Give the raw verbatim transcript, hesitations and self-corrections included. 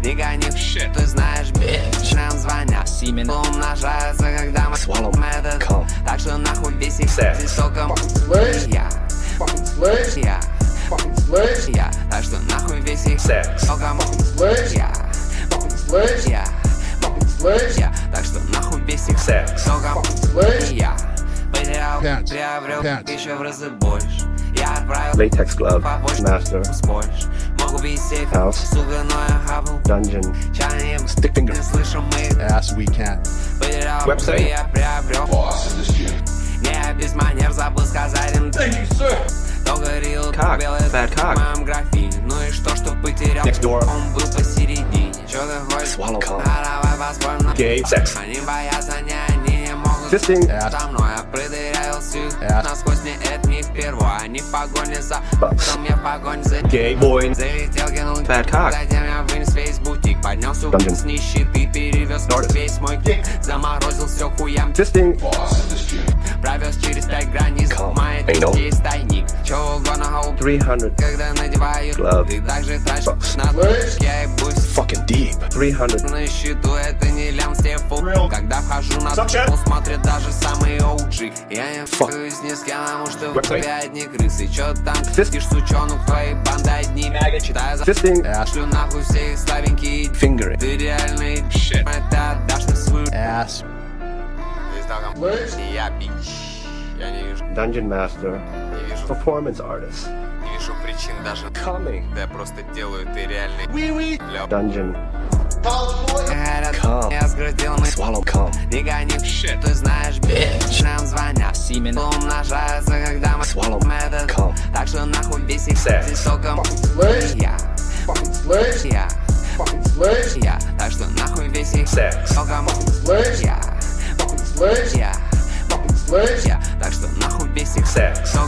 Не гони shit, ты знаешь, bitch. Нам звонят, семен умножается, когда мы swallow этот. Так что нахуй весь их секс соком. Я, я, я. Так что нахуй весь их секс соком. Я, я, я. Так что нахуй весь их секс соком. Я потерял, приобрел еще в разы больше. Я отправил Latex glove, master, house, dungeon, stick finger, ass we can. website, Boss in this gym. Не без манер забыл сказать им. Thank you, sir. cock, bad cock, Ну и что, что потерял? next door, Он был посередине. Чё ты хочешь? swallow cum, А давай поспорим. gay, sex, Они боятся, не они не могут. fisting, Со мной я продырявился насквозь, мне это не впервые. Они в погоне за потом я в погоне за gay, boy, залетел, кинул bad cock, затем я вынес весь бутик. Поднялся Dungeon. с нищеты, перевез Started. весь мой кик. Заморозил все хуям. fisting, Boss in this gym. Провез через пять границ. Come. Мои Ain't no. есть тайник. Чего угодно, хоу. three hundred, Когда надеваю, Glove. ты также тратишь Bucks. на я и бусь. fucking deep, three hundred, На счету это не лям стефу. Real. Когда вхожу на Snapchat. тупо, смотрят даже самые о джи. Я не Fuck. фокуюсь ни с кем, потому что в Website. тебе одни крысы. Чё там Fist. пиздишь, сучонок, твои банды одни. Читаю за fisting, шлю нахуй все их слабенькие. fingering, Ты реальный shit. Это отдашь на свою. Ass. И я бич. Я не вижу, dungeon master, не вижу, performance artist, не вижу причин даже. coming, Да я просто делаю, ты реальный. Ля. dungeon, Говорят, Come. я сгрудил мы. swallow cum, Не гони shit, ты знаешь, bitch. Нам звонят, семен умножается, когда мы Swallow. этот. Come. Так что нахуй весь их Sex. секс соком. Я, я, я. Так что нахуй весь их Sex. соком. Я, я, я. Так что нахуй весь их Sex. соком.